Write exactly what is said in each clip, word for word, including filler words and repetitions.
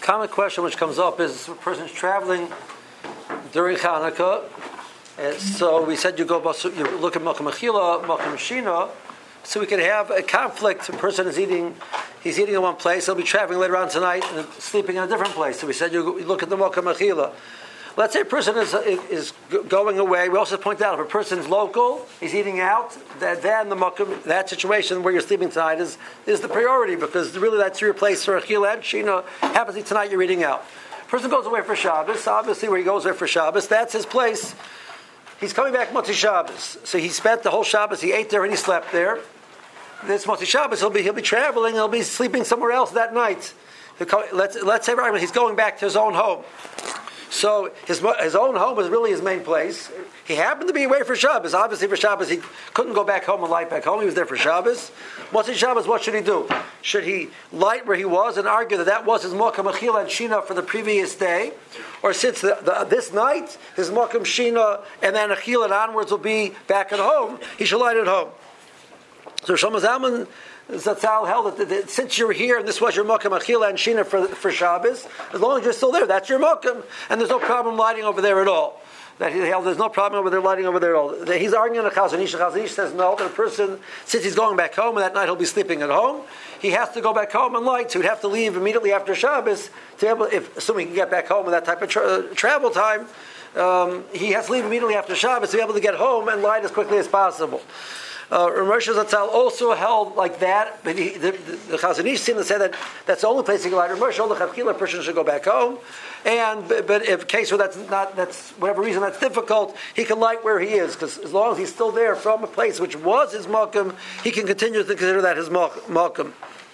common question which comes up is a person's traveling during Hanukkah. And so we said you go you look at Malkam Achila, Malkam Shina, so we could have a conflict. A person is eating, he's eating in one place, he'll be traveling later on tonight and sleeping in a different place. So we said you look at the Malkam Achila. Let's say a person is is going away. We also point out if a person is local, he's eating out, that then the Malkam, that situation where you're sleeping tonight is, is the priority, because really that's your place for Achila and Shina. Happens to be tonight you're eating out. Person goes away for Shabbos, obviously where he goes away for Shabbos, that's his place. He's coming back Motzi Shabbos. So he spent the whole Shabbos, he ate there and he slept there. This Motzi Shabbos, he'll be, he'll be traveling, he'll be sleeping somewhere else that night. Let's, let's say right, he's going back to his own home. So his his own home was really his main place. He happened to be away for Shabbos. Obviously for Shabbos he couldn't go back home and light back home. He was there for Shabbos. Motzi Shabbos, what should he do? Should he light where he was and argue that that was his Malkam Achila and Shina for the previous day? Or since the, the, this night, his Malkam Shina and then Achila and onwards will be back at home, he should light at home. So Shlomo Zalman Zatzal held that, that since you're here and this was your Malkam Achila and Shina for, for Shabbos, as long as you're still there, that's your Malkam, and there's no problem lighting over there at all. That he held there's no problem over there lighting over there at all. That he's arguing on a Chazon Ish. The Chazon Ish says no, that a person, since he's going back home and that night he'll be sleeping at home, he has to go back home and light, so he'd have to leave immediately after Shabbos to be able, if assuming he can get back home in that type of tra- travel time, um, he has to leave immediately after Shabbos to be able to get home and light as quickly as possible. Uh, Ramesh Zatzal also held like that, but he, the, the, the Chazon Ish seemed to say that that's the only place he can light. Ramesh held the Chavchila person should go back home, and but, but if a case where that's not, that's whatever reason that's difficult, he can light where he is, because as long as he's still there from a place which was his Malkam, he can continue to consider that his Malkam.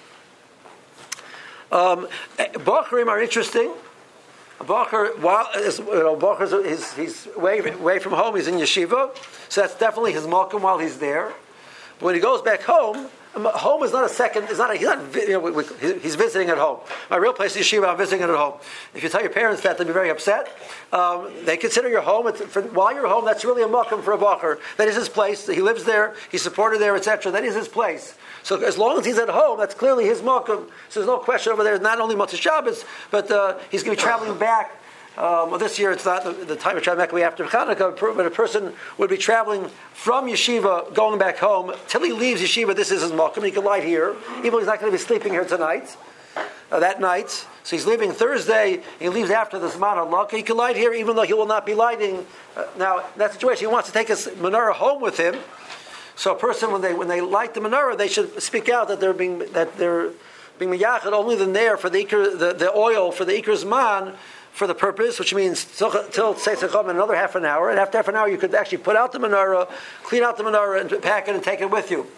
Um, Bachurim are interesting. Bachar, while you know, Bachar is he's away, away from home, he's in yeshiva, so that's definitely his Malkam while he's there. But when he goes back home, home is not a second. It's not. A, he's not. You know, he's visiting at home. My real place is yeshiva. I'm visiting at home. If you tell your parents that, they'll be very upset. Um, they consider your home. It's, for, while you're home, that's really a Malkam for a Bachar. That is his place. He lives there. He's supported there, et cetera. That is his place. So as long as he's at home, that's clearly his Malkam. So there's no question over there. It's not only Motzei Shabbos, but uh, he's going to be traveling back. Um, well, this year it's not the, the time of traveling back way after Hanukkah, but a person would be traveling from yeshiva, going back home, till he leaves yeshiva. This is his Malkam. He can light here, even though he's not going to be sleeping here tonight, uh, that night. So he's leaving Thursday. He leaves after the Zman HaLaka. He can light here, even though he will not be lighting. Uh, now, in that situation, he wants to take his menorah home with him. So a person, when they when they light the menorah, they should speak out that they're being that they're being miyachad only the nair for the ikr, the, the oil for the ikr zman for the purpose, which means till Tzeit Chacham in another half an hour. And after half an hour, you could actually put out the menorah, clean out the menorah, and pack it and take it with you.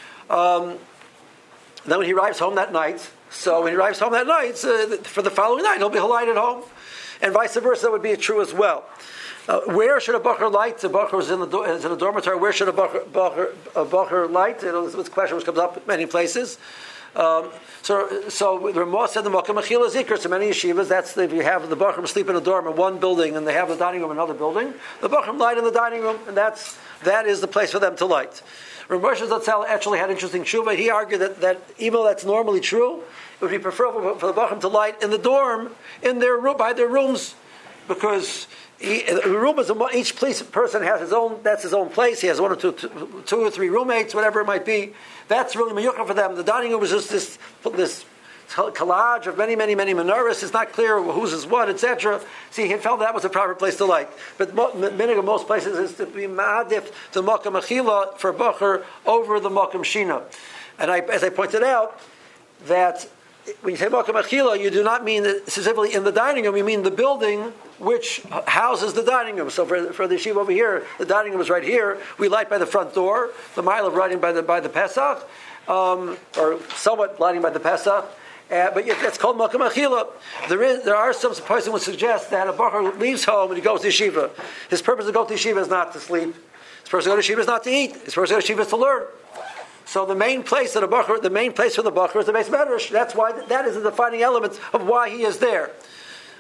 Um, then when he arrives home that night, so when he arrives home that night, uh, for the following night, he'll be halite at home, and vice versa would be true as well. Uh, where should a Bachar light? A Bachar is in the do- is in a dormitory. Where should a Bachar, Bachar, a Bachar light? You know, this is a question which comes up in many places. Um, so, so the Ramah said the Malkam Achila Zikr. So many yeshivas, that's the, if you have the Bachar sleep in a dorm in one building and they have the dining room in another building, the Bachar light in the dining room, and that's that is the place for them to light. Ramesh Zatzal actually had interesting tshuva. He argued that, that even though that's normally true, it would be preferable for the Bachar to light in the dorm, in their room, by their rooms, because he, the room is a, each place, person has his own. That's his own place. He has one or two, two, two or three roommates, whatever it might be. That's really miyukah for them. The dining room is just this this collage of many, many, many menorahs. It's not clear whose is what, et cetera. See, he felt that was a proper place to light. But minig of most places is to be ma'adif the Malkam Achila for Bachar over the Malkam Shina. And I, as I pointed out, that when you say Malkam Achila, you do not mean specifically in the dining room. You mean the building which houses the dining room. So for, for the yeshiva over here, the dining room is right here. We light by the front door, the mile of lighting by the by the Pesach, um, or somewhat lighting by the Pesach. Uh, but it's called Malkam Achila. There is, there are some person would suggest that a Bachar leaves home and he goes to yeshiva. His purpose to go to yeshiva is not to sleep. His purpose to go to yeshiva is not to eat. His purpose to go to yeshiva is to learn. So the main place that a Bachar, the main place for the Bachar is the Beis Medrash. That's why that is the defining element of why he is there.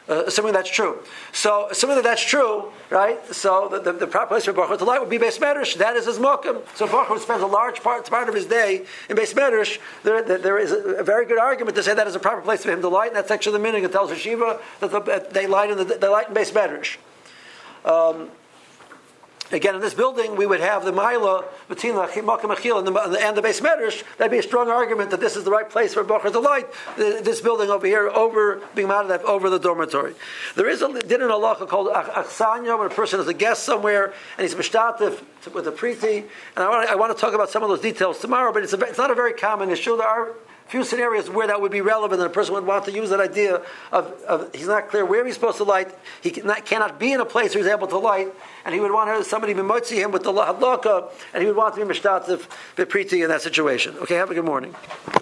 Uh, assuming that's true. So, assuming that that's true, right? So, the, the, the proper place for Baruch to light would be Beis Medrash. That is his mokum. So, Baruch spends a large part, part of his day in Beis Medrash. There, there, there is a, a very good argument to say that is a proper place for him to light, and that's actually the meaning. It tells Yeshiva that the, they light in the they light in Beis Medrash. Um, Again, in this building, we would have the Maila between the Makom Achil and the, and the Beis Medrash. That'd be a strong argument that this is the right place for Baruch to light. This building over here, over being mounted up over the dormitory. There is a din in halacha called Achsanya, when a person is a guest somewhere and he's mishtatif with a priti. And I want, to, I want to talk about some of those details tomorrow, but it's, a, it's not a very common issue. There are few scenarios where that would be relevant, and a person would want to use that idea of, of he's not clear where he's supposed to light, he cannot, cannot be in a place where he's able to light, and he would want to have somebody mimotzi him with the halakha, and he would want to be mishtatif bepriti in that situation. Okay, have a good morning.